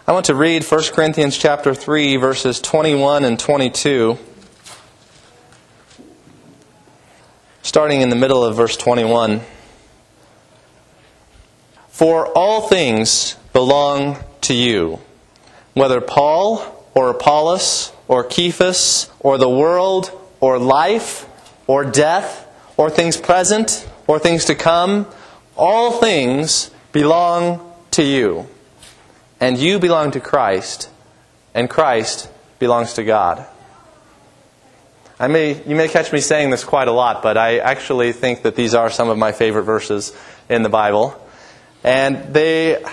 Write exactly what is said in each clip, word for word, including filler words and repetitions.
I want to read First Corinthians chapter three, verses twenty-one and twenty-two. Starting in the middle of verse twenty-one. For all things belong to you, whether Paul or Apollos or Cephas or the world or life or death or things present or things to come, all things belong to you. And you belong to Christ, and Christ belongs to God. I may, you may catch me saying this quite a lot, but I actually think that these are some of my favorite verses in the Bible. And they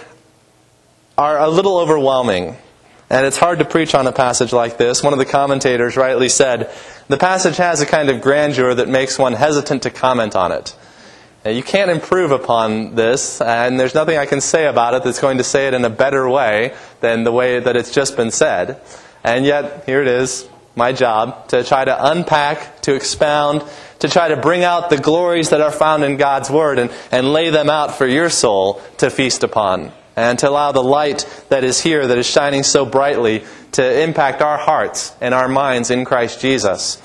are a little overwhelming. And it's hard to preach on a passage like this. One of the commentators rightly said, the passage has a kind of grandeur that makes one hesitant to comment on it. Now, you can't improve upon this, and there's nothing I can say about it that's going to say it in a better way than the way that it's just been said. And yet, here it is, my job, to try to unpack, to expound, to try to bring out the glories that are found in God's Word and, and lay them out for your soul to feast upon. And to allow the light that is here, that is shining so brightly, to impact our hearts and our minds in Christ Jesus.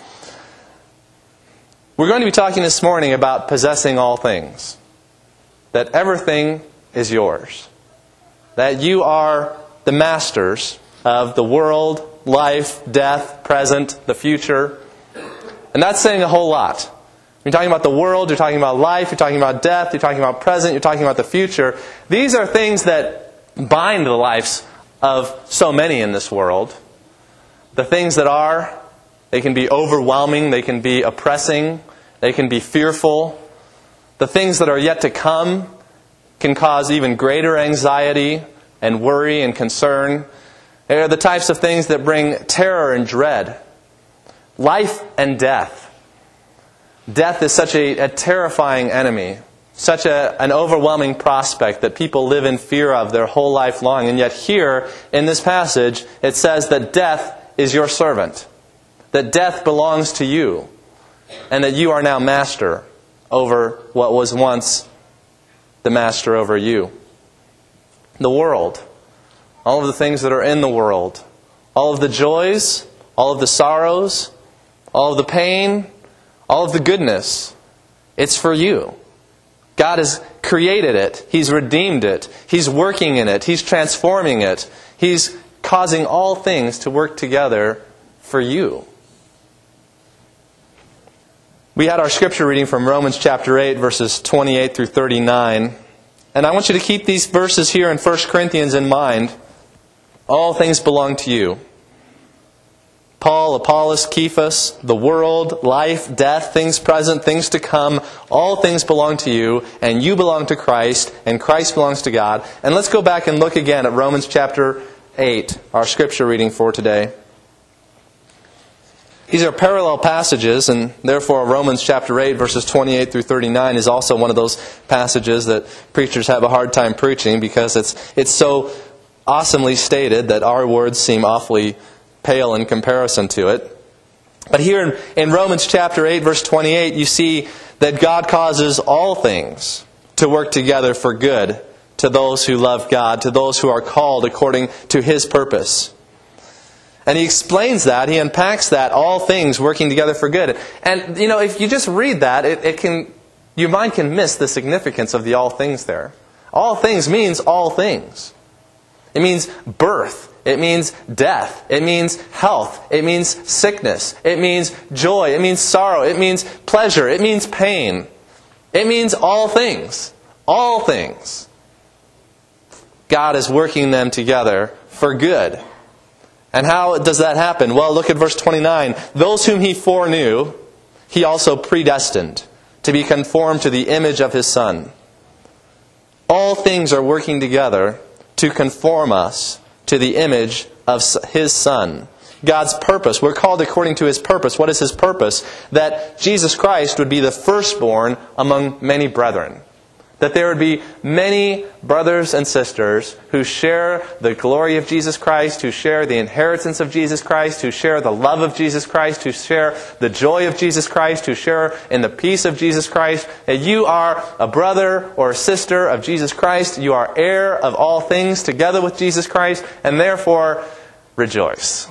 We're going to be talking this morning about possessing all things. That everything is yours. That you are the masters of the world, life, death, present, the future. And that's saying a whole lot. You're talking about the world, you're talking about life, you're talking about death, you're talking about present, you're talking about the future. These are things that bind the lives of so many in this world. The things that are, they can be overwhelming, they can be oppressing, they can be fearful. The things that are yet to come can cause even greater anxiety and worry and concern. They are the types of things that bring terror and dread. Life and death. Death is such a, a terrifying enemy, such a, an overwhelming prospect that people live in fear of their whole life long. And yet here, in this passage, it says that death is your servant. That death belongs to you. And that you are now master over what was once the master over you. The world. All of the things that are in the world. All of the joys, all of the sorrows, all of the pain, all of the goodness, it's for you. God has created it. He's redeemed it. He's working in it. He's transforming it. He's causing all things to work together for you. We had our scripture reading from Romans chapter eight, verses twenty-eight through thirty-nine. And I want you to keep these verses here in First Corinthians in mind. All things belong to you. Paul, Apollos, Cephas, the world, life, death, things present, things to come, all things belong to you, and you belong to Christ, and Christ belongs to God. And let's go back and look again at Romans chapter eight, our scripture reading for today. These are parallel passages, and therefore Romans chapter eight, verses twenty-eight through thirty-nine is also one of those passages that preachers have a hard time preaching because it's it's so awesomely stated that our words seem awfully pale in comparison to it. But here in, in Romans chapter eight, verse twenty-eight, you see that God causes all things to work together for good to those who love God, to those who are called according to His purpose. And he explains that, he unpacks that, all things working together for good. And, you know, if you just read that, it, it can, your mind can miss the significance of the all things there. All things means all things. It means birth. It means death. It means health. It means sickness. It means joy. It means sorrow. It means pleasure. It means pain. It means all things. All things. God is working them together for good. And how does that happen? Well, look at verse twenty-nine. Those whom He foreknew, He also predestined to be conformed to the image of His Son. All things are working together to conform us to the image of His Son. God's purpose. We're called according to His purpose. What is His purpose? That Jesus Christ would be the firstborn among many brethren. that there would be many brothers and sisters who share the glory of Jesus Christ, who share the inheritance of Jesus Christ, who share the love of Jesus Christ, who share the joy of Jesus Christ, who share in the peace of Jesus Christ. That you are a brother or a sister of Jesus Christ. You are heir of all things together with Jesus Christ, and therefore rejoice.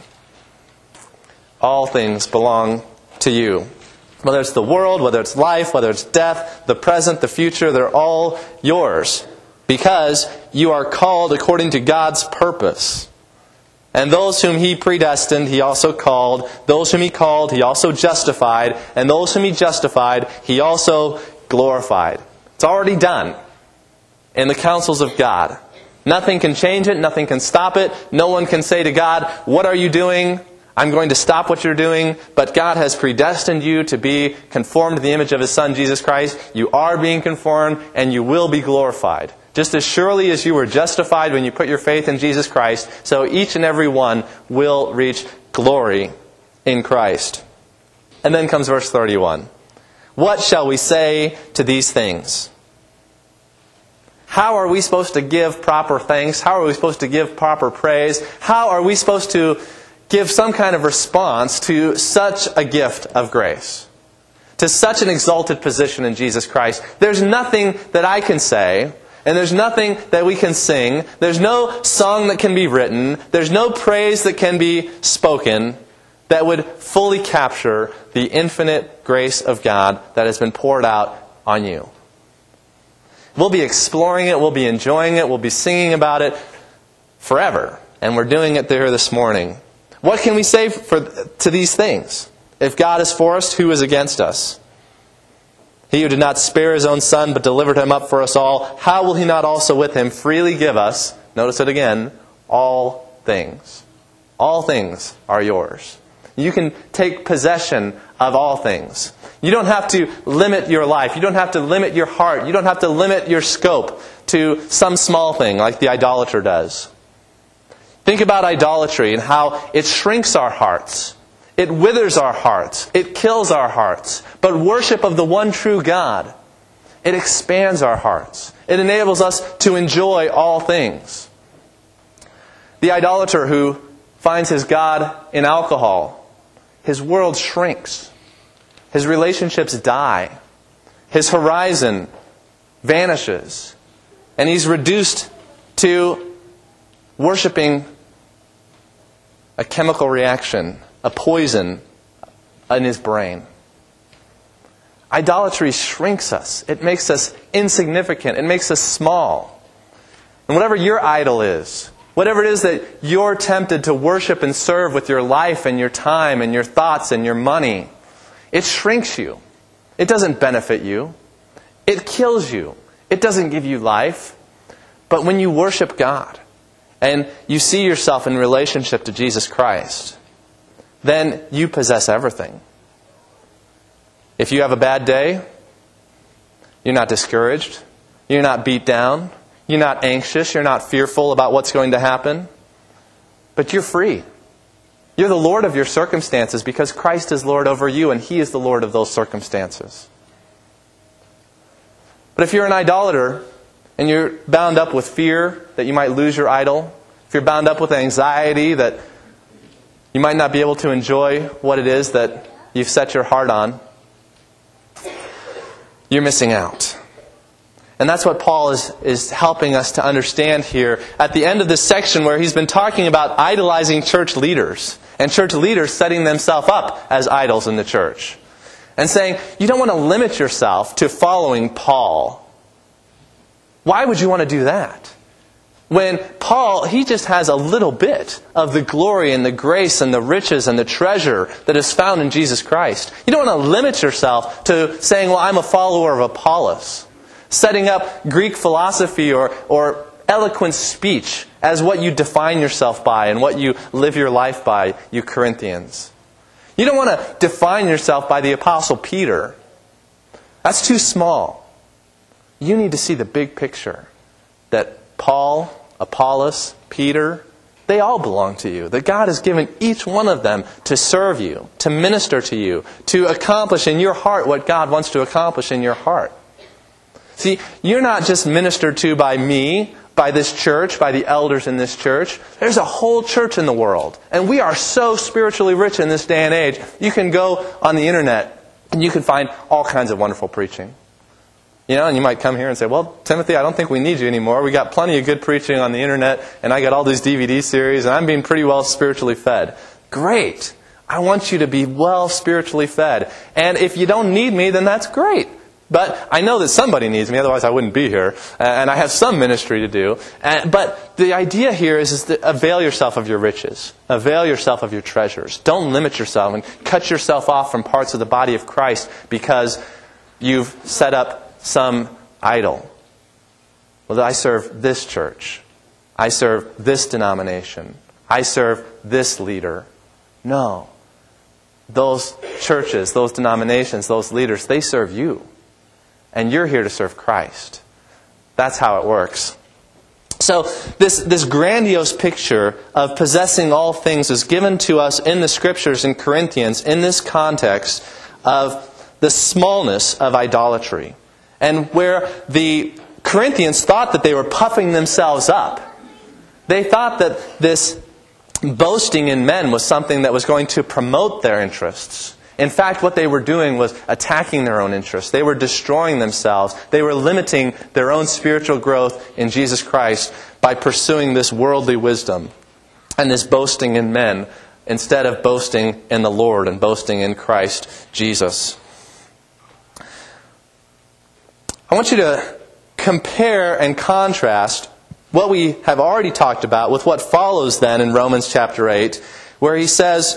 All things belong to you. Whether it's the world, whether it's life, whether it's death, the present, the future, they're all yours. Because you are called according to God's purpose. And those whom He predestined, He also called. Those whom He called, He also justified. And those whom He justified, He also glorified. It's already done in the counsels of God. Nothing can change it. Nothing can stop it. No one can say to God, "What are you doing? I'm going to stop what you're doing." But God has predestined you to be conformed to the image of His Son, Jesus Christ. You are being conformed, and you will be glorified. Just as surely as you were justified when you put your faith in Jesus Christ, so each and every one will reach glory in Christ. And then comes verse thirty-one. What shall we say to these things? How are we supposed to give proper thanks? How are we supposed to give proper praise? How are we supposed to give some kind of response to such a gift of grace, to such an exalted position in Jesus Christ? There's nothing that I can say, and there's nothing that we can sing. There's no song that can be written. There's no praise that can be spoken that would fully capture the infinite grace of God that has been poured out on you. We'll be exploring it. We'll be enjoying it. We'll be singing about it forever. And we're doing it there this morning. What can we say for, to these things? If God is for us, who is against us? He who did not spare His own Son, but delivered Him up for us all, how will He not also with Him freely give us, notice it again, all things? All things are yours. You can take possession of all things. You don't have to limit your life. You don't have to limit your heart. You don't have to limit your scope to some small thing like the idolater does. Think about idolatry and how it shrinks our hearts. It withers our hearts. It kills our hearts. But worship of the one true God, it expands our hearts. It enables us to enjoy all things. The idolater who finds his God in alcohol, his world shrinks. His relationships die. His horizon vanishes. And he's reduced to worshipping a chemical reaction, a poison in his brain. Idolatry shrinks us. It makes us insignificant. It makes us small. And whatever your idol is, whatever it is that you're tempted to worship and serve with your life and your time and your thoughts and your money, it shrinks you. It doesn't benefit you. It kills you. It doesn't give you life. But when you worship God, and you see yourself in relationship to Jesus Christ, then you possess everything. If you have a bad day, you're not discouraged. You're not beat down. You're not anxious. You're not fearful about what's going to happen. But you're free. You're the Lord of your circumstances because Christ is Lord over you and He is the Lord of those circumstances. But if you're an idolater, and you're bound up with fear that you might lose your idol, if you're bound up with anxiety that you might not be able to enjoy what it is that you've set your heart on, you're missing out. And that's what Paul is, is helping us to understand here at the end of this section where he's been talking about idolizing church leaders and church leaders setting themselves up as idols in the church. And saying, you don't want to limit yourself to following Paul. Why would you want to do that? When Paul, he just has a little bit of the glory and the grace and the riches and the treasure that is found in Jesus Christ. You don't want to limit yourself to saying, well, I'm a follower of Apollos. Setting up Greek philosophy or, or eloquent speech as what you define yourself by and what you live your life by, you Corinthians. You don't want to define yourself by the Apostle Peter. That's too small. You need to see the big picture. That Paul, Apollos, Peter, they all belong to you. That God has given each one of them to serve you, to minister to you, to accomplish in your heart what God wants to accomplish in your heart. See, you're not just ministered to by me, by this church, by the elders in this church. There's a whole church in the world. And we are so spiritually rich in this day and age. You can go on the internet and you can find all kinds of wonderful preaching. You know, and you might come here and say, well, Timothy, I don't think we need you anymore. We got plenty of good preaching on the internet, and I got all these D V D series, and I'm being pretty well spiritually fed. Great. I want you to be well spiritually fed. And if you don't need me, then that's great. But I know that somebody needs me, otherwise I wouldn't be here. And I have some ministry to do. But the idea here is, is to avail yourself of your riches. Avail yourself of your treasures. Don't limit yourself and cut yourself off from parts of the body of Christ because you've set up some idol. Well, I serve this church. I serve this denomination. I serve this leader. No. Those churches, those denominations, those leaders, they serve you. And you're here to serve Christ. That's how it works. So this, this grandiose picture of possessing all things is given to us in the Scriptures in Corinthians in this context of the smallness of idolatry. And where the Corinthians thought that they were puffing themselves up. They thought that this boasting in men was something that was going to promote their interests. In fact, what they were doing was attacking their own interests. They were destroying themselves. They were limiting their own spiritual growth in Jesus Christ by pursuing this worldly wisdom and this boasting in men instead of boasting in the Lord and boasting in Christ Jesus. I want you to compare and contrast what we have already talked about with what follows then in Romans chapter eight, where he says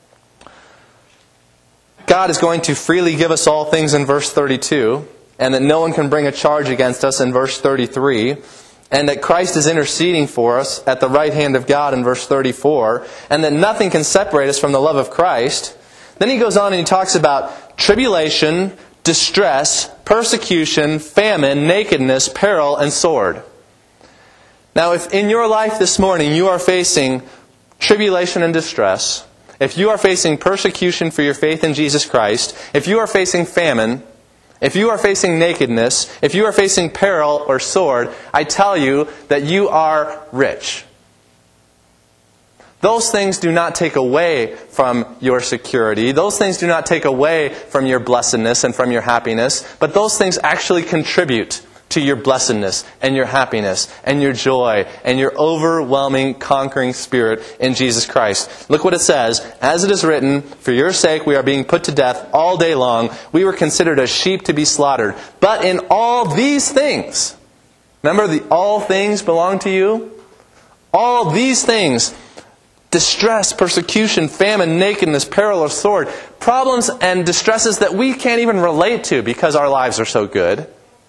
God is going to freely give us all things in verse thirty-two, and that no one can bring a charge against us in verse thirty-three, and that Christ is interceding for us at the right hand of God in verse thirty-four, and that nothing can separate us from the love of Christ. Then he goes on and he talks about tribulation, distress, persecution, famine, nakedness, peril, and sword. Now, if in your life this morning you are facing tribulation and distress, if you are facing persecution for your faith in Jesus Christ, if you are facing famine, if you are facing nakedness, if you are facing peril or sword, I tell you that you are rich. Those things do not take away from your security. Those things do not take away from your blessedness and from your happiness. But those things actually contribute to your blessedness and your happiness and your joy and your overwhelming, conquering spirit in Jesus Christ. Look what it says. As it is written, for your sake we are being put to death all day long. We were considered as sheep to be slaughtered. But in all these things, remember the all things belong to you? All these things, distress, persecution, famine, nakedness, peril, or sword, problems and distresses that we can't even relate to because our lives are so good.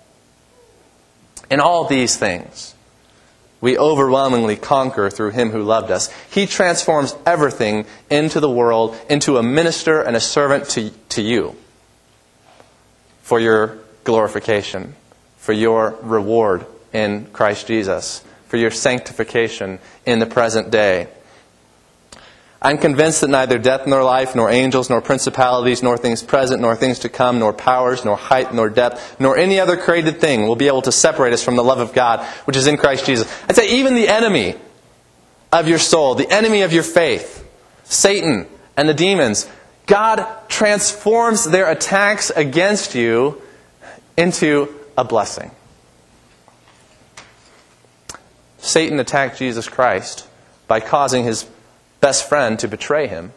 In all these things, we overwhelmingly conquer through Him who loved us. He transforms everything into the world, into a minister and a servant to, to you for your glorification, for your reward in Christ Jesus, for your sanctification in the present day. I'm convinced that neither death nor life, nor angels, nor principalities, nor things present, nor things to come, nor powers, nor height, nor depth, nor any other created thing will be able to separate us from the love of God, which is in Christ Jesus. I'd say even the enemy of your soul, the enemy of your faith, Satan and the demons, God transforms their attacks against you into a blessing. Satan attacked Jesus Christ by causing his best friend to betray him.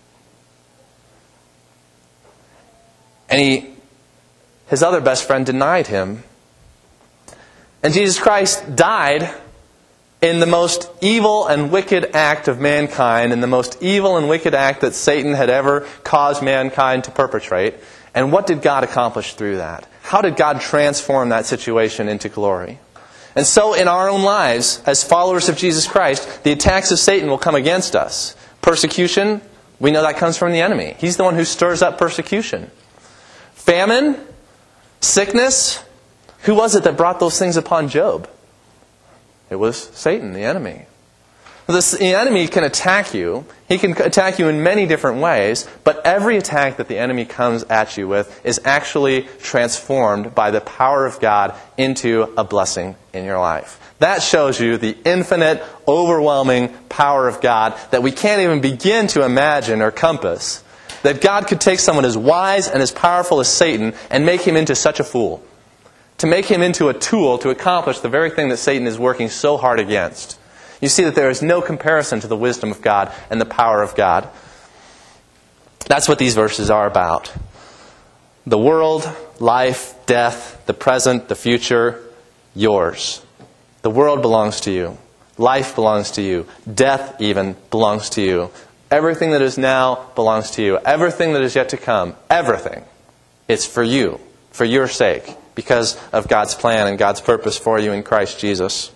And he, his other best friend denied him. And Jesus Christ died in the most evil and wicked act of mankind, in the most evil and wicked act that Satan had ever caused mankind to perpetrate. And what did God accomplish through that? How did God transform that situation into glory? And so in our own lives, as followers of Jesus Christ, the attacks of Satan will come against us. Persecution, we know that comes from the enemy. He's the one who stirs up persecution. Famine, sickness, who was it that brought those things upon Job? It was Satan, the enemy. This, the enemy can attack you. He can attack you in many different ways, but every attack that the enemy comes at you with is actually transformed by the power of God into a blessing in your life. That shows you the infinite, overwhelming power of God that we can't even begin to imagine or compass. That God could take someone as wise and as powerful as Satan and make him into such a fool. To make him into a tool to accomplish the very thing that Satan is working so hard against. You see that there is no comparison to the wisdom of God and the power of God. That's what these verses are about. The world, life, death, the present, the future, yours. The world belongs to you. Life belongs to you. Death even belongs to you. Everything that is now belongs to you. Everything that is yet to come, everything, it's for you, for your sake, because of God's plan and God's purpose for you in Christ Jesus.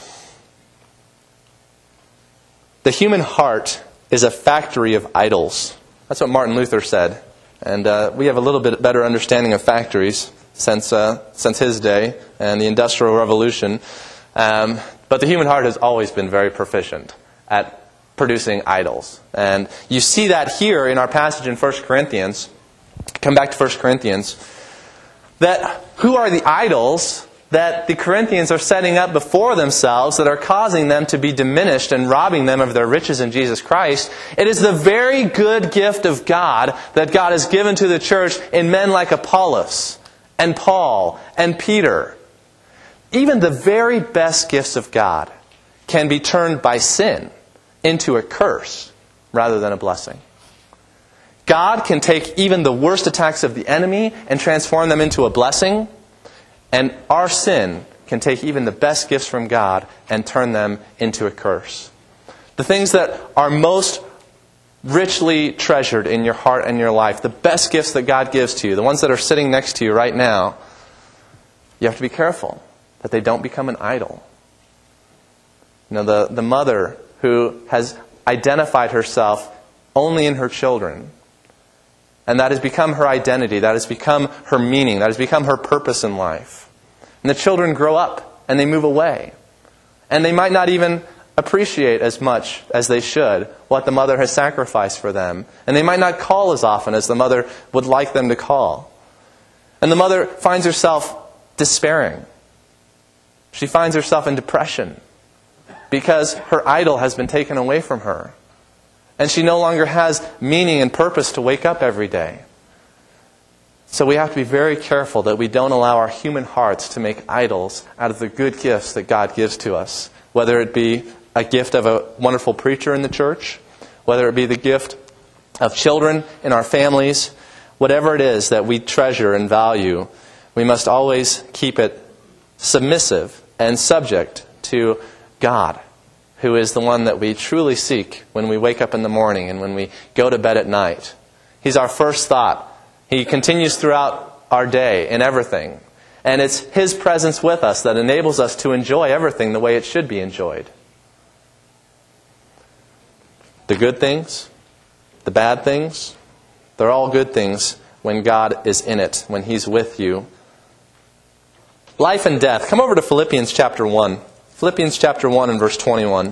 The human heart is a factory of idols. That's what Martin Luther said. And uh, we have a little bit better understanding of factories since uh, since his day and the Industrial Revolution. Um, but the human heart has always been very proficient at producing idols. And you see that here in our passage in First Corinthians. Come back to First Corinthians. That who are the idols that the Corinthians are setting up before themselves that are causing them to be diminished and robbing them of their riches in Jesus Christ? It is the very good gift of God that God has given to the church in men like Apollos and Paul and Peter. Even the very best gifts of God can be turned by sin into a curse rather than a blessing. God can take even the worst attacks of the enemy and transform them into a blessing. And our sin can take even the best gifts from God and turn them into a curse. The things that are most richly treasured in your heart and your life, the best gifts that God gives to you, the ones that are sitting next to you right now, you have to be careful that they don't become an idol. You know, the, the mother who has identified herself only in her children, and that has become her identity, that has become her meaning, that has become her purpose in life. And the children grow up and they move away. And they might not even appreciate as much as they should what the mother has sacrificed for them. And they might not call as often as the mother would like them to call. And the mother finds herself despairing. She finds herself in depression because her idol has been taken away from her. And she no longer has meaning and purpose to wake up every day. So we have to be very careful that we don't allow our human hearts to make idols out of the good gifts that God gives to us. Whether it be a gift of a wonderful preacher in the church, whether it be the gift of children in our families, whatever it is that we treasure and value, we must always keep it submissive and subject to God, who is the one that we truly seek when we wake up in the morning and when we go to bed at night. He's our first thought. He continues throughout our day in everything. And it's His presence with us that enables us to enjoy everything the way it should be enjoyed. The good things, the bad things, they're all good things when God is in it, when He's with you. Life and death. Come over to Philippians chapter one. Philippians chapter one and verse twenty-one.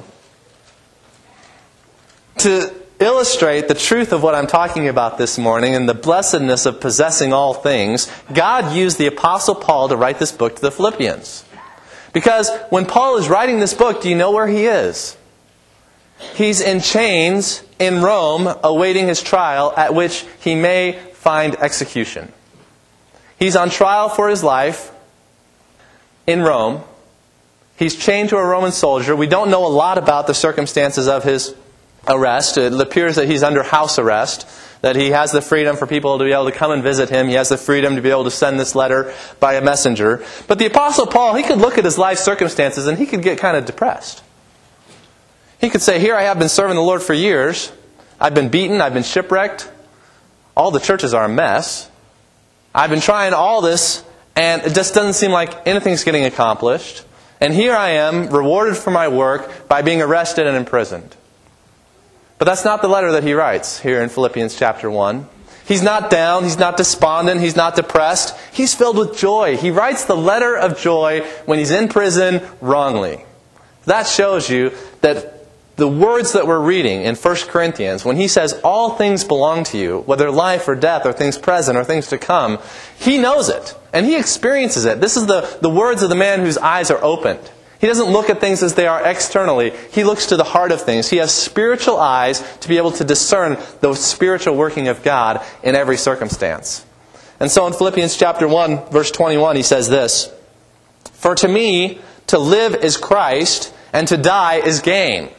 To illustrate the truth of what I'm talking about this morning and the blessedness of possessing all things, God used the Apostle Paul to write this book to the Philippians. Because when Paul is writing this book, do you know where he is? He's in chains in Rome, awaiting his trial, at which he may find execution. He's on trial for his life in Rome. He's chained to a Roman soldier. We don't know a lot about the circumstances of his arrest. It appears that he's under house arrest, that he has the freedom for people to be able to come and visit him. He has the freedom to be able to send this letter by a messenger. But the Apostle Paul, he could look at his life circumstances and he could get kind of depressed. He could say, here I have been serving the Lord for years. I've been beaten. I've been shipwrecked. All the churches are a mess. I've been trying all this and it just doesn't seem like anything's getting accomplished. And here I am, rewarded for my work by being arrested and imprisoned. But that's not the letter that he writes here in Philippians chapter one. He's not down, he's not despondent, he's not depressed. He's filled with joy. He writes the letter of joy when he's in prison wrongly. That shows you that the words that we're reading in First Corinthians, when he says all things belong to you, whether life or death or things present or things to come, he knows it and he experiences it. This is the, the words of the man whose eyes are opened. He doesn't look at things as they are externally. He looks to the heart of things. He has spiritual eyes to be able to discern the spiritual working of God in every circumstance. And so in Philippians chapter one, verse twenty-one, he says this, "For to me, to live is Christ, and to die is gain."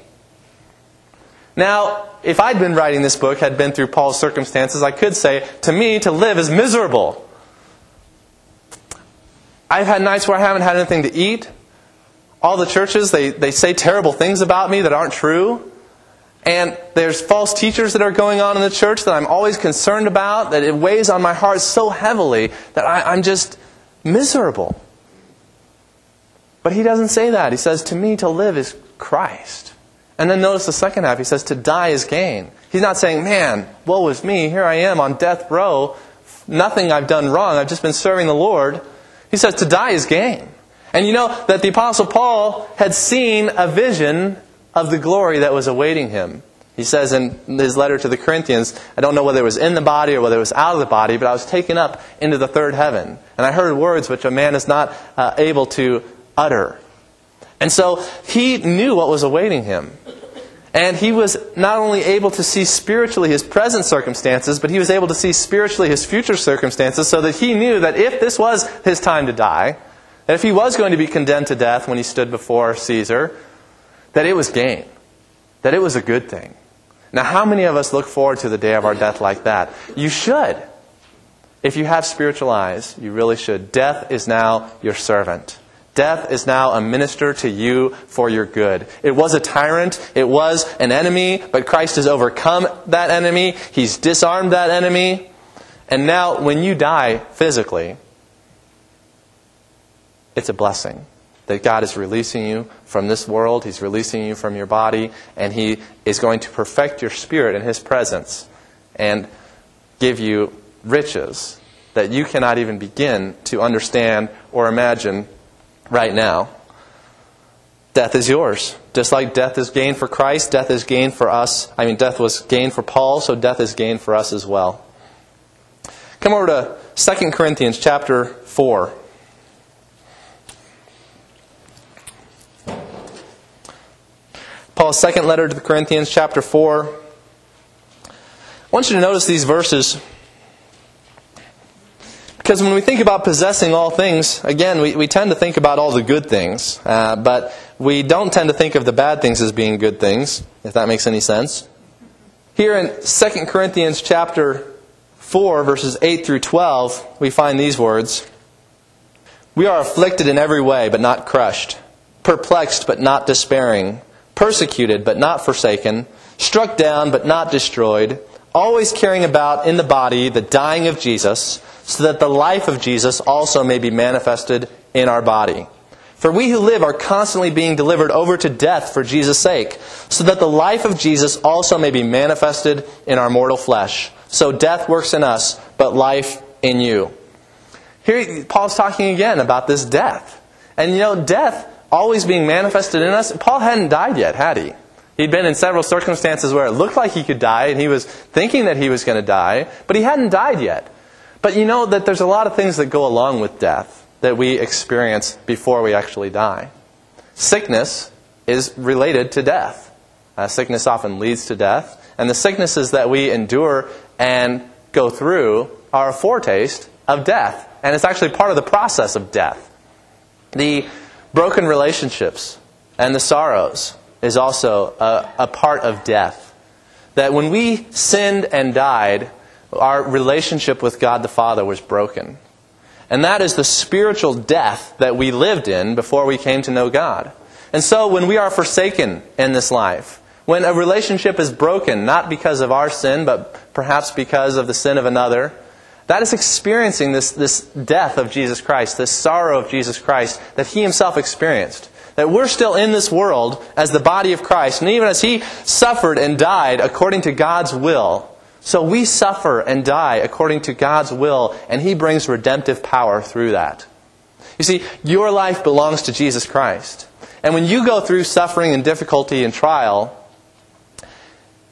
Now, if I'd been writing this book, had been through Paul's circumstances, I could say, to me, to live is miserable. I've had nights where I haven't had anything to eat. All the churches, they, they say terrible things about me that aren't true. And there's false teachers that are going on in the church that I'm always concerned about, that it weighs on my heart so heavily that I, I'm just miserable. But he doesn't say that. He says, to me to live is Christ. And then notice the second half. He says, to die is gain. He's not saying, man, woe is me. Here I am on death row. Nothing I've done wrong. I've just been serving the Lord. He says, to die is gain. And you know that the Apostle Paul had seen a vision of the glory that was awaiting him. He says in his letter to the Corinthians, I don't know whether it was in the body or whether it was out of the body, but I was taken up into the third heaven. And I heard words which a man is not uh, able to utter. And so he knew what was awaiting him. And he was not only able to see spiritually his present circumstances, but he was able to see spiritually his future circumstances, so that he knew that if this was his time to die, that if he was going to be condemned to death when he stood before Caesar, that it was gain. That it was a good thing. Now, how many of us look forward to the day of our death like that? You should. If you have spiritual eyes, you really should. Death is now your servant. Death is now a minister to you for your good. It was a tyrant. It was an enemy. But Christ has overcome that enemy. He's disarmed that enemy. And now when you die physically, it's a blessing that God is releasing you from this world. He's releasing you from your body. And He is going to perfect your spirit in His presence and give you riches that you cannot even begin to understand or imagine right now. Death is yours. Just like death is gain for Christ, death is gain for us. I mean, death was gain for Paul, so death is gain for us as well. Come over to Second Corinthians chapter four. Paul's second letter to the Corinthians, chapter four. I want you to notice these verses, because when we think about possessing all things, again, we, we tend to think about all the good things, uh, but we don't tend to think of the bad things as being good things, if that makes any sense. Here in Second Corinthians chapter four, verses eight through twelve, we find these words. We are afflicted in every way, but not crushed. Perplexed, but not despairing. Persecuted, but not forsaken. Struck down, but not destroyed. Always carrying about in the body the dying of Jesus, so that the life of Jesus also may be manifested in our body. For we who live are constantly being delivered over to death for Jesus' sake, so that the life of Jesus also may be manifested in our mortal flesh. So death works in us, but life in you. Here Paul's talking again about this death. And you know, death always being manifested in us. Paul hadn't died yet, had he? He'd been in several circumstances where it looked like he could die, and he was thinking that he was going to die, but he hadn't died yet. But you know that there's a lot of things that go along with death that we experience before we actually die. Sickness is related to death. Uh, sickness often leads to death. And the sicknesses that we endure and go through are a foretaste of death. And it's actually part of the process of death. The broken relationships and the sorrows is also a, a part of death. That when we sinned and died, our relationship with God the Father was broken. And that is the spiritual death that we lived in before we came to know God. And so when we are forsaken in this life, when a relationship is broken, not because of our sin, but perhaps because of the sin of another, that is experiencing this, this death of Jesus Christ, this sorrow of Jesus Christ that He Himself experienced. That we're still in this world as the body of Christ. And even as He suffered and died according to God's will, so we suffer and die according to God's will, and He brings redemptive power through that. You see, your life belongs to Jesus Christ. And when you go through suffering and difficulty and trial,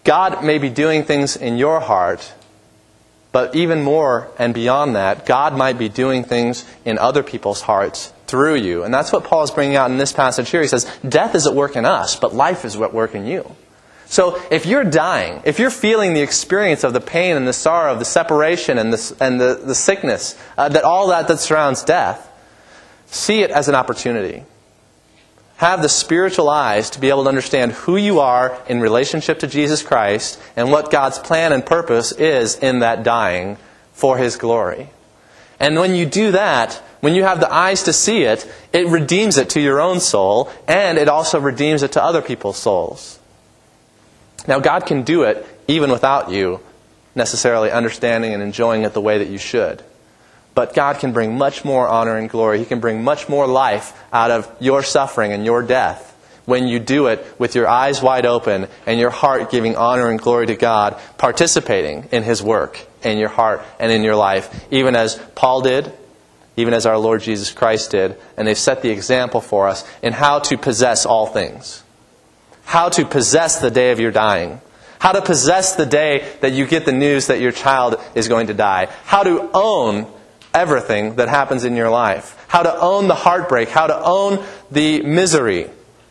God may be doing things in your heart, but even more and beyond that, God might be doing things in other people's hearts through you. And that's what Paul is bringing out in this passage here. He says, death is at work in us, but life is at work in you. So if you're dying, if you're feeling the experience of the pain and the sorrow, of the separation and the, and the, the sickness, uh, that all that that surrounds death, see it as an opportunity. Have the spiritual eyes to be able to understand who you are in relationship to Jesus Christ and what God's plan and purpose is in that dying for His glory. And when you do that, when you have the eyes to see it, it redeems it to your own soul, and it also redeems it to other people's souls. Now, God can do it even without you necessarily understanding and enjoying it the way that you should. But God can bring much more honor and glory. He can bring much more life out of your suffering and your death when you do it with your eyes wide open and your heart giving honor and glory to God, participating in His work in your heart and in your life, even as Paul did, even as our Lord Jesus Christ did. And they've set the example for us in how to possess all things. How to possess the day of your dying. How to possess the day that you get the news that your child is going to die. How to own everything that happens in your life. How to own the heartbreak. How to own the misery.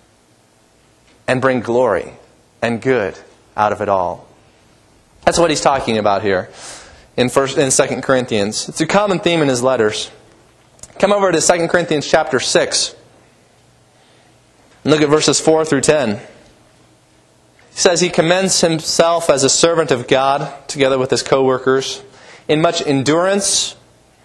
And bring glory and good out of it all. That's what he's talking about here in first in Second Corinthians. It's a common theme in his letters. Come over to Second Corinthians chapter six. And look at verses four through ten. He says, he commends himself as a servant of God, together with his co-workers, in much endurance,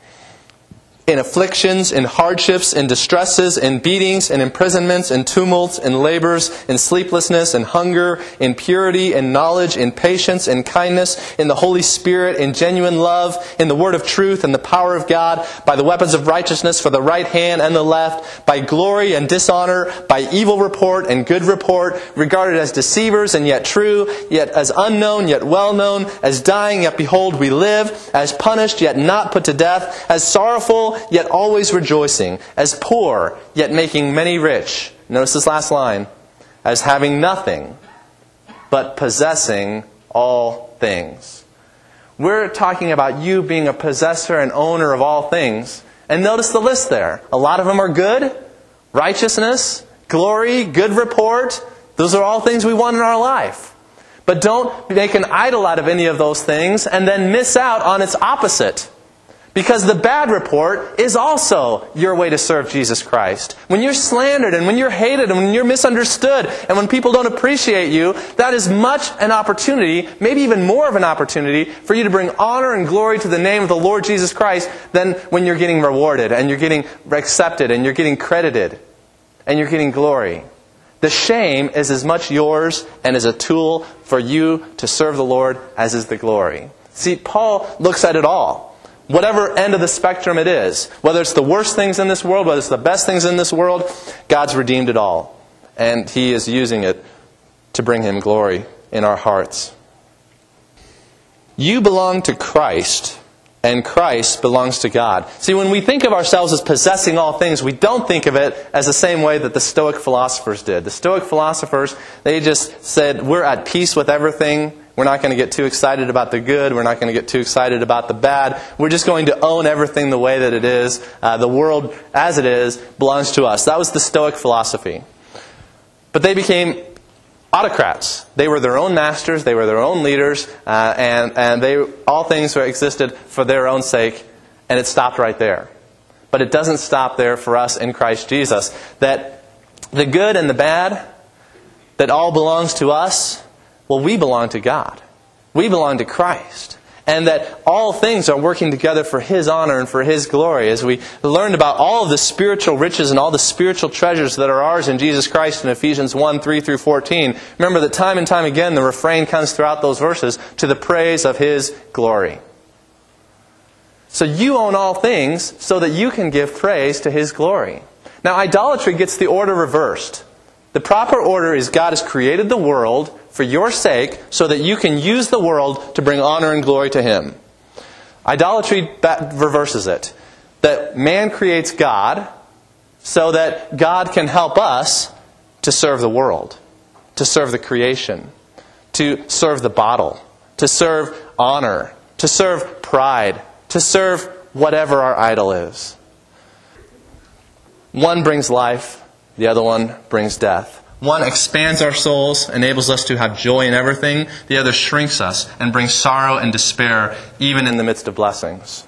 in afflictions, in hardships, in distresses, in beatings, in imprisonments, in tumults, in labors, in sleeplessness, in hunger, in purity, in knowledge, in patience, in kindness, in the Holy Spirit, in genuine love, in the word of truth, and the power of God, by the weapons of righteousness for the right hand and the left, by glory and dishonor, by evil report and good report, regarded as deceivers and yet true, yet as unknown yet well known, as dying yet behold we live, as punished yet not put to death, as sorrowful yet always rejoicing, as poor, yet making many rich. Notice this last line. As having nothing, but possessing all things. We're talking about you being a possessor and owner of all things. And notice the list there. A lot of them are good, righteousness, glory, good report. Those are all things we want in our life. But don't make an idol out of any of those things and then miss out on its opposite. Because the bad report is also your way to serve Jesus Christ. When you're slandered and when you're hated and when you're misunderstood and when people don't appreciate you, that is much an opportunity, maybe even more of an opportunity, for you to bring honor and glory to the name of the Lord Jesus Christ than when you're getting rewarded and you're getting accepted and you're getting credited and you're getting glory. The shame is as much yours and is a tool for you to serve the Lord as is the glory. See, Paul looks at it all. Whatever end of the spectrum it is, whether it's the worst things in this world, whether it's the best things in this world, God's redeemed it all. And He is using it to bring Him glory in our hearts. You belong to Christ, and Christ belongs to God. See, when we think of ourselves as possessing all things, we don't think of it as the same way that the Stoic philosophers did. The Stoic philosophers, they just said, we're at peace with everything. We're not going to get too excited about the good. We're not going to get too excited about the bad. We're just going to own everything the way that it is. Uh, the world as it is belongs to us. That was the Stoic philosophy. But they became autocrats. They were their own masters. They were their own leaders. Uh, and and they all things existed for their own sake. And it stopped right there. But it doesn't stop there for us in Christ Jesus. That the good and the bad, that all belongs to us. Well, we belong to God. We belong to Christ. And that all things are working together for His honor and for His glory. As we learned about all of the spiritual riches and all the spiritual treasures that are ours in Jesus Christ in Ephesians one, three through fourteen. Remember that time and time again the refrain comes throughout those verses, to the praise of His glory. So you own all things so that you can give praise to His glory. Now idolatry gets the order reversed. The proper order is God has created the world for your sake so that you can use the world to bring honor and glory to Him. Idolatry reverses it. That man creates God so that God can help us to serve the world, to serve the creation, to serve the bottle, to serve honor, to serve pride, to serve whatever our idol is. One brings life, the other one brings death. One expands our souls, enables us to have joy in everything. The other shrinks us and brings sorrow and despair even in the midst of blessings.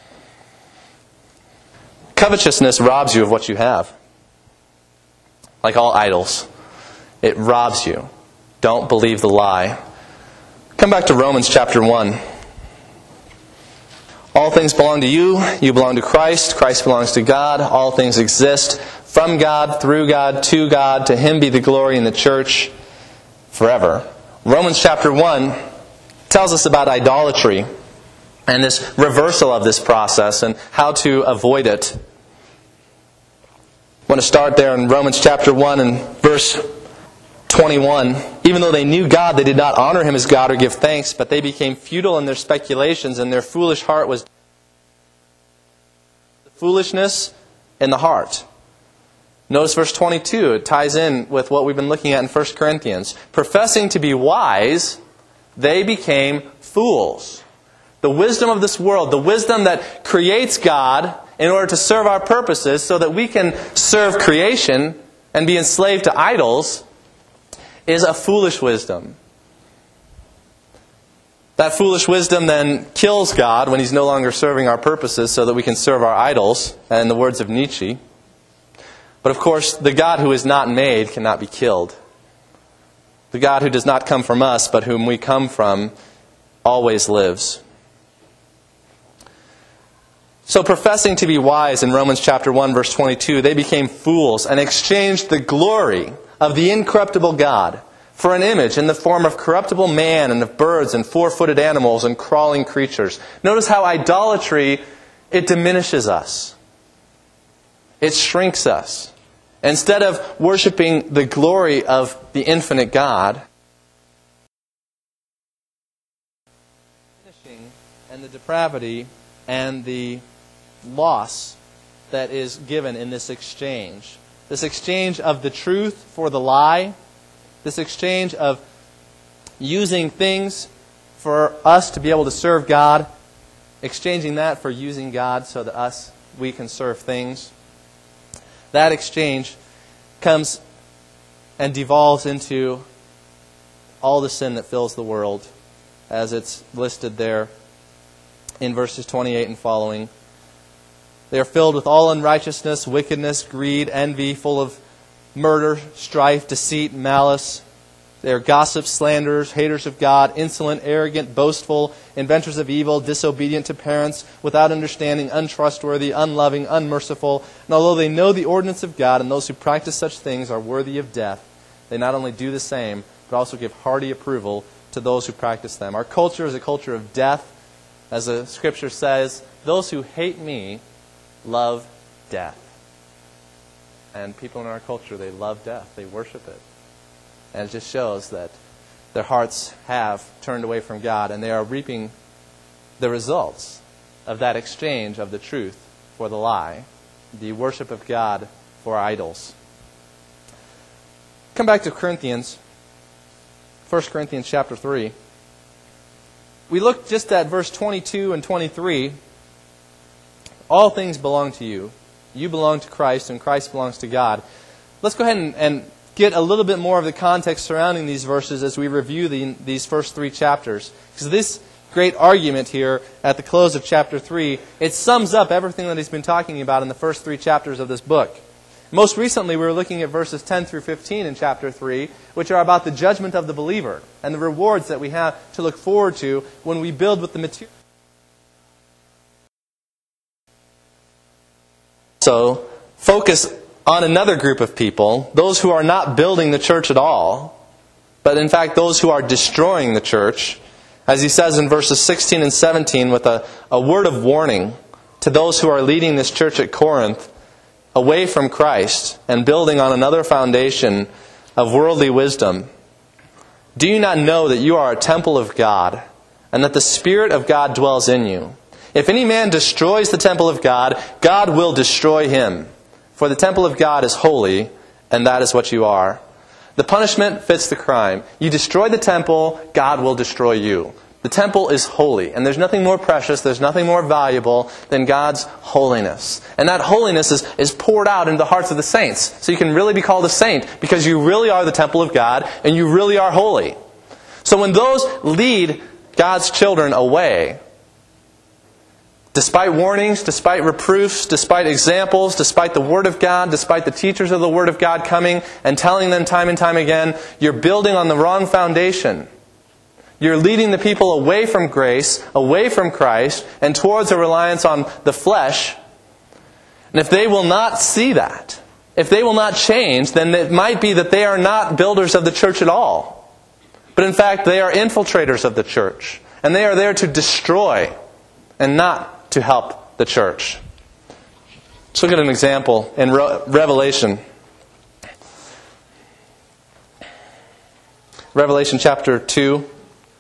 Covetousness robs you of what you have. Like all idols, it robs you. Don't believe the lie. Come back to Romans chapter one. All things belong to you. You belong to Christ. Christ belongs to God. All things exist from God, through God, to God. To Him be the glory in the church forever. Romans chapter one tells us about idolatry and this reversal of this process and how to avoid it. I want to start there in Romans chapter one and verse twenty-one. Even though they knew God, they did not honor Him as God or give thanks, but they became futile in their speculations, and their foolish heart was foolishness in the heart. Notice verse twenty-two. It ties in with what we've been looking at in First Corinthians. Professing to be wise, they became fools. The wisdom of this world, the wisdom that creates God in order to serve our purposes so that we can serve creation and be enslaved to idols, is a foolish wisdom. That foolish wisdom then kills God when He's no longer serving our purposes so that we can serve our idols, and in the words of Nietzsche. But of course, the God who is not made cannot be killed. The God who does not come from us, but whom we come from, always lives. So professing to be wise in Romans chapter one, verse twenty-two, they became fools and exchanged the glory of the incorruptible God for an image in the form of corruptible man and of birds and four-footed animals and crawling creatures. Notice how idolatry, it diminishes us. It shrinks us. Instead of worshiping the glory of the infinite God, and the depravity and the loss that is given in this exchange. This exchange of the truth for the lie. This exchange of using things for us to be able to serve God. Exchanging that for using God so that us, we can serve things. That exchange comes and devolves into all the sin that fills the world, as it's listed there in verses twenty-eight and following. They are filled with all unrighteousness, wickedness, greed, envy, full of murder, strife, deceit, malice. They are gossips, slanderers, haters of God, insolent, arrogant, boastful, inventors of evil, disobedient to parents, without understanding, untrustworthy, unloving, unmerciful. And although they know the ordinance of God, and those who practice such things are worthy of death, they not only do the same, but also give hearty approval to those who practice them. Our culture is a culture of death. As the Scripture says, those who hate me love death. And people in our culture, they love death. They worship it. And it just shows that their hearts have turned away from God, and they are reaping the results of that exchange of the truth for the lie, the worship of God for idols. Come back to Corinthians, First Corinthians chapter three. We looked just at verse twenty-two and twenty-three. All things belong to you. You belong to Christ, and Christ belongs to God. Let's go ahead and, and get a little bit more of the context surrounding these verses as we review the, these first three chapters. Because this great argument here at the close of chapter three, it sums up everything that he's been talking about in the first three chapters of this book. Most recently, we were looking at verses ten through fifteen in chapter three, which are about the judgment of the believer and the rewards that we have to look forward to when we build with the material. So, focus on another group of people, those who are not building the church at all, but in fact those who are destroying the church, as he says in verses sixteen and seventeen with a, a word of warning to those who are leading this church at Corinth away from Christ and building on another foundation of worldly wisdom. Do you not know that you are a temple of God, and that the Spirit of God dwells in you? If any man destroys the temple of God, God will destroy him. For the temple of God is holy, and that is what you are. The punishment fits the crime. You destroy the temple, God will destroy you. The temple is holy, and there's nothing more precious, there's nothing more valuable than God's holiness. And that holiness is, is poured out into the hearts of the saints. So you can really be called a saint because you really are the temple of God and you really are holy. So when those lead God's children away, despite warnings, despite reproofs, despite examples, despite the Word of God, despite the teachers of the Word of God coming and telling them time and time again, you're building on the wrong foundation. You're leading the people away from grace, away from Christ, and towards a reliance on the flesh. And if they will not see that, if they will not change, then it might be that they are not builders of the church at all. But in fact, they are infiltrators of the church. And they are there to destroy and not to help the church. Let's look at an example in Re- Revelation. Revelation chapter two.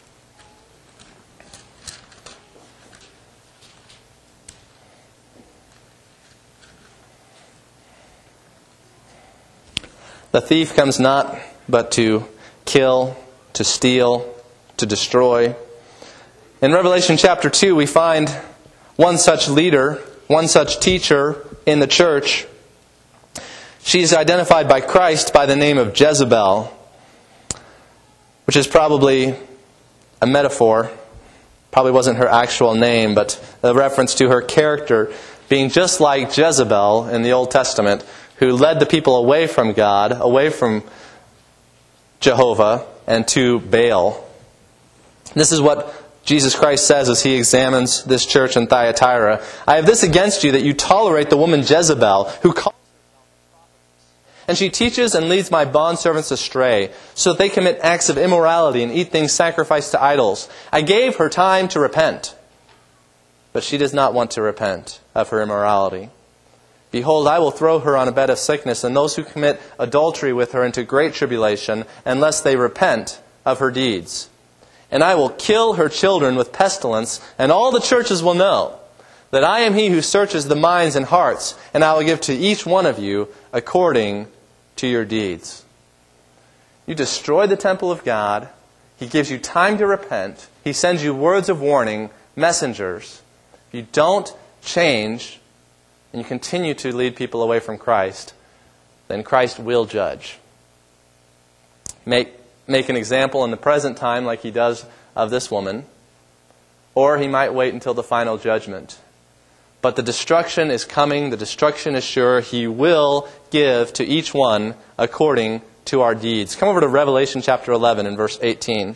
The thief comes not but to kill, to steal, to destroy. In Revelation chapter two, we find one such leader, one such teacher in the church. She's identified by Christ by the name of Jezebel, which is probably a metaphor. Probably wasn't her actual name, but a reference to her character being just like Jezebel in the Old Testament, who led the people away from God, away from Jehovah, and to Baal. This is what Jesus Christ says as He examines this church in Thyatira. I have this against you, that you tolerate the woman Jezebel, who calls herself, and she teaches and leads my bondservants astray, so that they commit acts of immorality and eat things sacrificed to idols. I gave her time to repent, but she does not want to repent of her immorality. Behold, I will throw her on a bed of sickness, and those who commit adultery with her into great tribulation, unless they repent of her deeds. And I will kill her children with pestilence, and all the churches will know that I am He who searches the minds and hearts, and I will give to each one of you according to your deeds. You destroy the temple of God. He gives you time to repent. He sends you words of warning, messengers. If you don't change, and you continue to lead people away from Christ, then Christ will judge. Make, make an example in the present time like He does of this woman, or He might wait until the final judgment. But the destruction is coming, the destruction is sure. He will give to each one according to our deeds. Come over to Revelation chapter eleven and verse eighteen.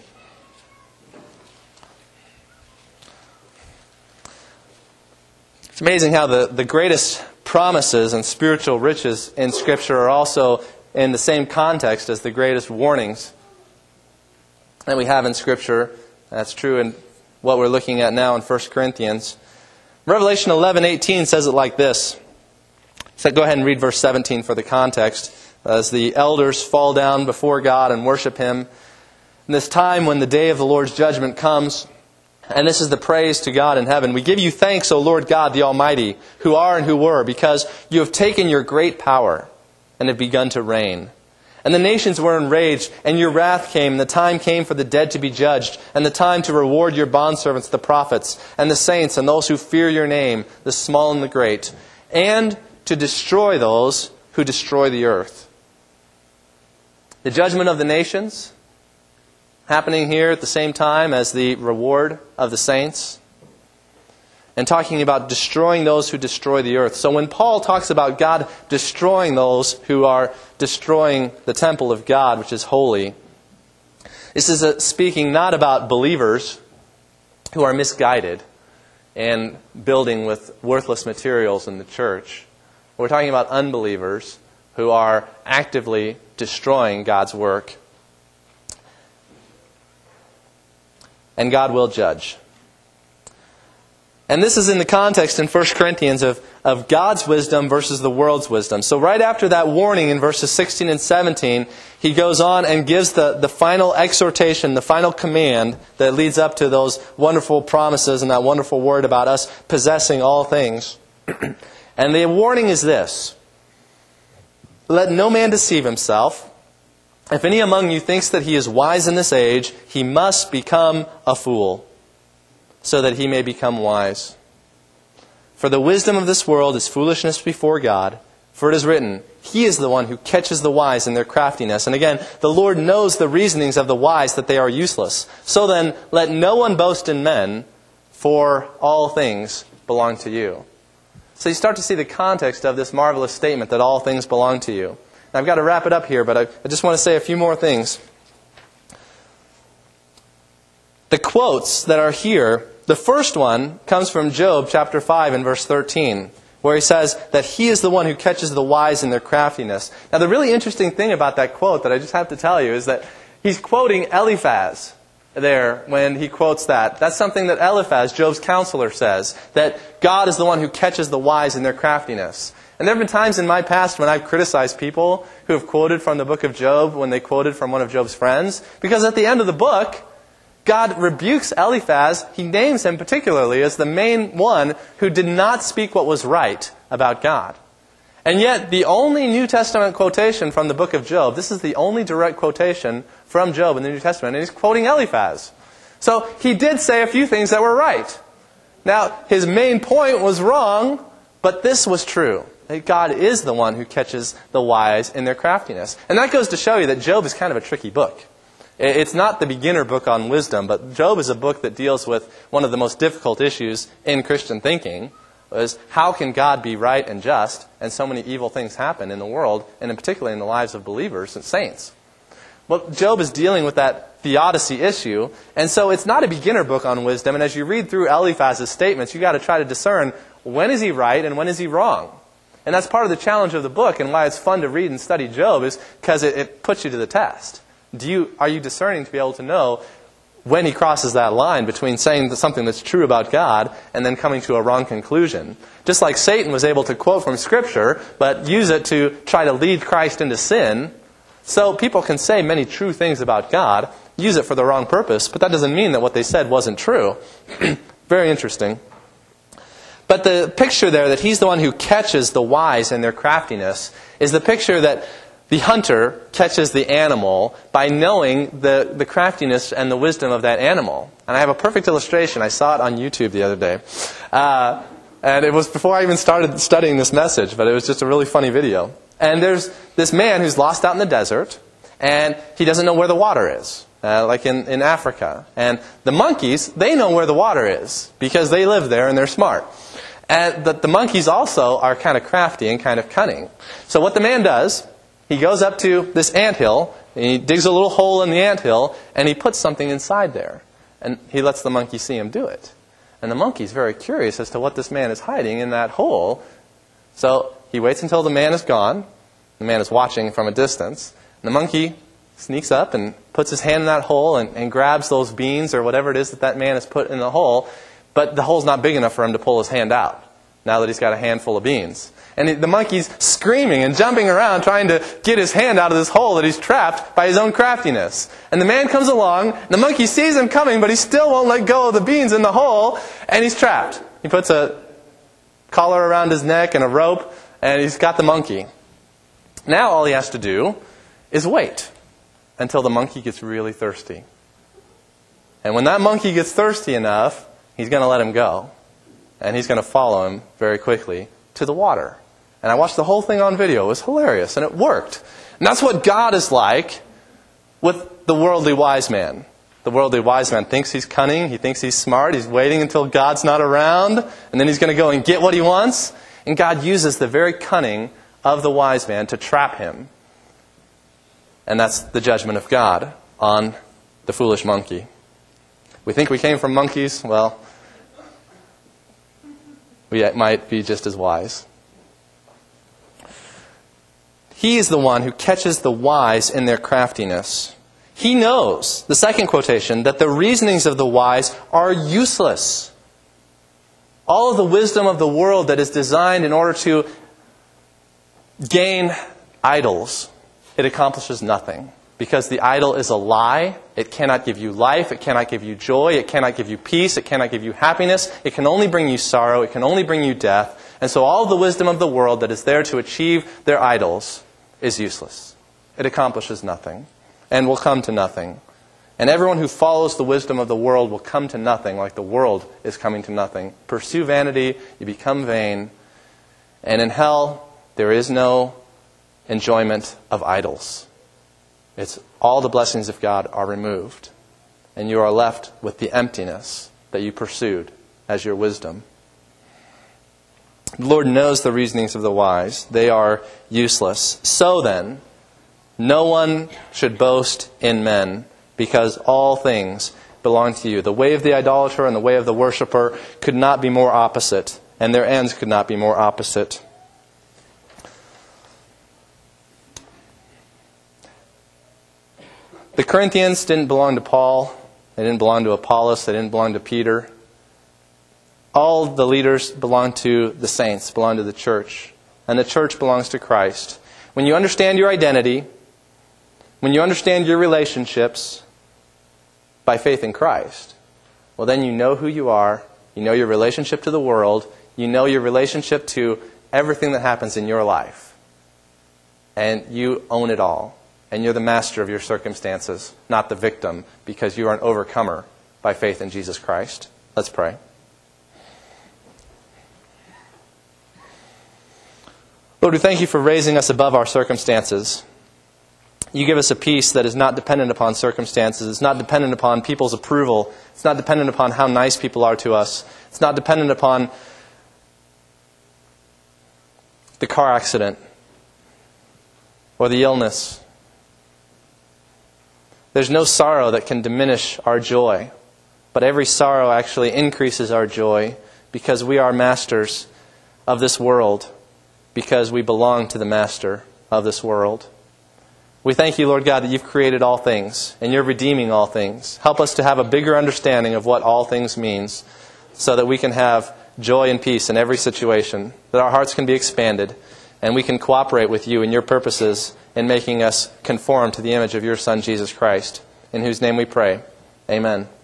It's amazing how the, the greatest promises and spiritual riches in Scripture are also in the same context as the greatest warnings that we have in Scripture. That's true in what we're looking at now in First Corinthians. Revelation eleven eighteen says it like this. So go ahead and read verse seventeen for the context. As the elders fall down before God and worship Him, in this time when the day of the Lord's judgment comes, and this is the praise to God in heaven. We give you thanks, O Lord God, the Almighty, who are and who were, because you have taken your great power and have begun to reign. And the nations were enraged, and your wrath came, and the time came for the dead to be judged, and the time to reward your bondservants, the prophets, and the saints, and those who fear your name, the small and the great, and to destroy those who destroy the earth. The judgment of the nations happening here at the same time as the reward of the saints, and talking about destroying those who destroy the earth. So when Paul talks about God destroying those who are destroying the temple of God, which is holy, this is a, speaking not about believers who are misguided and building with worthless materials in the church. We're talking about unbelievers who are actively destroying God's work. And God will judge. And this is in the context in First Corinthians of, of God's wisdom versus the world's wisdom. So right after that warning in verses sixteen and seventeen, he goes on and gives the, the final exhortation, the final command that leads up to those wonderful promises and that wonderful word about us possessing all things. And the warning is this: let no man deceive himself. If any among you thinks that he is wise in this age, he must become a fool, so that he may become wise. For the wisdom of this world is foolishness before God. For it is written, He is the one who catches the wise in their craftiness. And again, the Lord knows the reasonings of the wise, that they are useless. So then, let no one boast in men, for all things belong to you. So you start to see the context of this marvelous statement that all things belong to you. Now, I've got to wrap it up here, but I, I just want to say a few more things. The quotes that are here, the first one comes from Job chapter five and verse thirteen, where he says that he is the one who catches the wise in their craftiness. Now, the really interesting thing about that quote that I just have to tell you is that he's quoting Eliphaz there when he quotes that. That's something that Eliphaz, Job's counselor, says, that God is the one who catches the wise in their craftiness. And there have been times in my past when I've criticized people who have quoted from the book of Job when they quoted from one of Job's friends, because at the end of the book, God rebukes Eliphaz. He names him particularly as the main one who did not speak what was right about God. And yet, the only New Testament quotation from the book of Job, this is the only direct quotation from Job in the New Testament, and he's quoting Eliphaz. So, he did say a few things that were right. Now, his main point was wrong, but this was true. That God is the one who catches the wise in their craftiness. And that goes to show you that Job is kind of a tricky book. It's not the beginner book on wisdom, but Job is a book that deals with one of the most difficult issues in Christian thinking, is how can God be right and just, and so many evil things happen in the world, and in particular in the lives of believers and saints. Well, Job is dealing with that theodicy issue, and so it's not a beginner book on wisdom, and as you read through Eliphaz's statements, you've got to try to discern when is he right and when is he wrong. And that's part of the challenge of the book, and why it's fun to read and study Job, is because it, it puts you to the test. Do you, are you discerning to be able to know when he crosses that line between saying something that's true about God and then coming to a wrong conclusion? Just like Satan was able to quote from Scripture, but use it to try to lead Christ into sin, so people can say many true things about God, use it for the wrong purpose, but that doesn't mean that what they said wasn't true. Very interesting. But the picture there that he's the one who catches the wise in their craftiness is the picture that the hunter catches the animal by knowing the, the craftiness and the wisdom of that animal. And I have a perfect illustration. I saw it on YouTube the other day. Uh, and it was before I even started studying this message, but it was just a really funny video. And there's this man who's lost out in the desert, and he doesn't know where the water is, uh, like in, in Africa. And the monkeys, they know where the water is, because they live there and they're smart. And the, the monkeys also are kind of crafty and kind of cunning. So what the man does, he goes up to this anthill, and he digs a little hole in the anthill, and he puts something inside there. And he lets the monkey see him do it. And the monkey's very curious as to what this man is hiding in that hole. So he waits until the man is gone. The man is watching from a distance. And the monkey sneaks up and puts his hand in that hole and, and grabs those beans or whatever it is that that man has put in the hole. But the hole's not big enough for him to pull his hand out, now that he's got a handful of beans. And the monkey's screaming and jumping around trying to get his hand out of this hole that he's trapped by his own craftiness. And the man comes along, and the monkey sees him coming, but he still won't let go of the beans in the hole, and he's trapped. He puts a collar around his neck and a rope, and he's got the monkey. Now all he has to do is wait until the monkey gets really thirsty. And when that monkey gets thirsty enough, he's going to let him go. And he's going to follow him very quickly to the water. And I watched the whole thing on video. It was hilarious, and it worked. And that's what God is like with the worldly wise man. The worldly wise man thinks he's cunning. He thinks he's smart. He's waiting until God's not around. And then he's going to go and get what he wants. And God uses the very cunning of the wise man to trap him. And that's the judgment of God on the foolish monkey. We think we came from monkeys. Well, we might be just as wise. He is the one who catches the wise in their craftiness. He knows, the second quotation, that the reasonings of the wise are useless. All of the wisdom of the world that is designed in order to gain idols, it accomplishes nothing. Because the idol is a lie. It cannot give you life. It cannot give you joy. It cannot give you peace. It cannot give you happiness. It can only bring you sorrow. It can only bring you death. And so all of the wisdom of the world that is there to achieve their idols is useless. It accomplishes nothing. and will come to nothing. And everyone who follows the wisdom of the world will come to nothing, like the world is coming to nothing. Pursue vanity, you become vain. And in hell, there is no enjoyment of idols. It's all the blessings of God are removed. And you are left with the emptiness that you pursued as your wisdom. The Lord knows the reasonings of the wise. They are useless. So then, no one should boast in men, because all things belong to you. The way of the idolater and the way of the worshiper could not be more opposite, and their ends could not be more opposite. The Corinthians didn't belong to Paul. They didn't belong to Apollos. They didn't belong to Peter. All the leaders belong to the saints, belong to the church. And the church belongs to Christ. When you understand your identity, when you understand your relationships by faith in Christ, well, then you know who you are. You know your relationship to the world. You know your relationship to everything that happens in your life. And you own it all. And you're the master of your circumstances, not the victim, because you are an overcomer by faith in Jesus Christ. Let's pray. Lord, we thank you for raising us above our circumstances. You give us a peace that is not dependent upon circumstances. It's not dependent upon people's approval. It's not dependent upon how nice people are to us. It's not dependent upon the car accident or the illness. There's no sorrow that can diminish our joy, but every sorrow actually increases our joy because we are masters of this world, because we belong to the master of this world. We thank you, Lord God, that you've created all things and you're redeeming all things. Help us to have a bigger understanding of what all things means so that we can have joy and peace in every situation, that our hearts can be expanded and we can cooperate with you in your purposes in making us conform to the image of your Son, Jesus Christ, in whose name we pray. Amen.